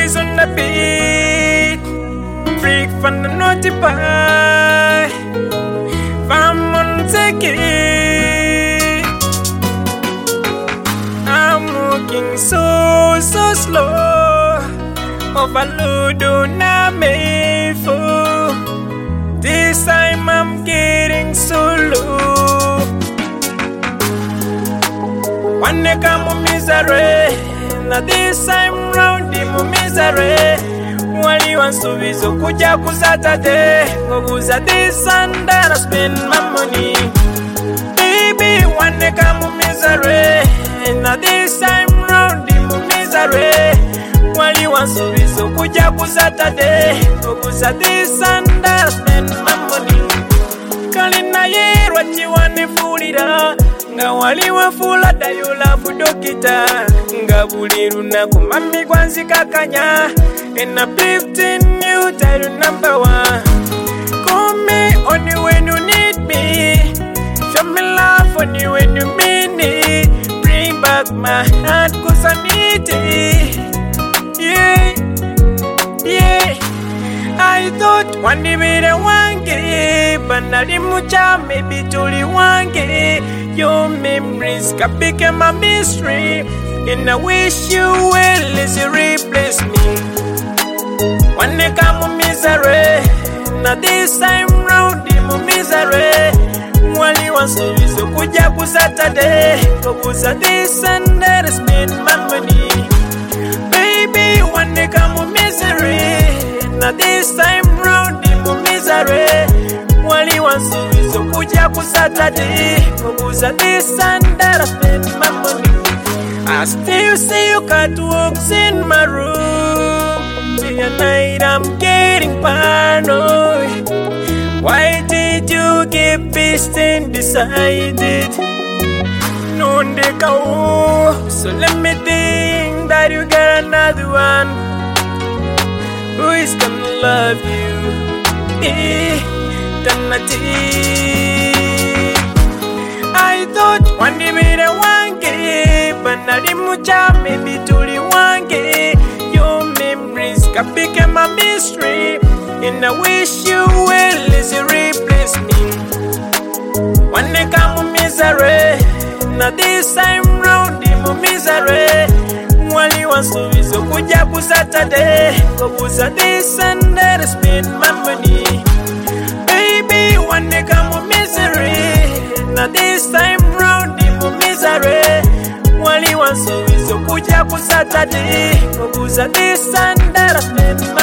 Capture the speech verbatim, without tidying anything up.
Freeze on the beat, freak from the naughty pie. Fam on take it. I'm walking so, so slow. Overload on a mayful. This time I'm getting so low. One day come on misery. Now this time round the misery. Wali wants to be so kuja Saturday. Goguza this and that I spend my money. Baby, one day come on misery. Now this time round the misery. Wali wants to be so kuja Saturday. Goguza this and that I spend my money. Kalina ye what you want to fool it up. Nga wali wa fula dayo la fudokita. Nga buliru na kumami kwanzi kakanya. And I believed in you, title number one. Call me only when you need me. Show me love only when you mean it. Bring back my heart cause I need it. Yeah, yeah. I thought one day we the one gay, but not in mucha, maybe totally one gay. Your memories can become a mystery. And I wish you well as you replace me. One day come on misery. Now this time round the misery. Wali wants to be so kuja Saturday. Goguza this and that I spend my money. Baby, one day come on misery. Now this time round the misery. Wali wants to be so kuja Saturday. Goguza this and that I spend my money. I still see you catwalks in my room. Day and night I'm getting paranoid. Why did you get pissed and decided? No go. So let me think that you got another one. Who is gonna love you? Eh, I thought one day we the one gay, but not in mucha, maybe totally one gay. Your memories can become a mystery. And I wish you well as you replace me. One day come on misery. Now this time round the misery. Wali wants to be so kuja Saturday. Goguza this and that I spend my money. Baby, one day come on misery. Now this time round the misery. Wali wants to be so kuja Saturday. Goguza this and that I spend my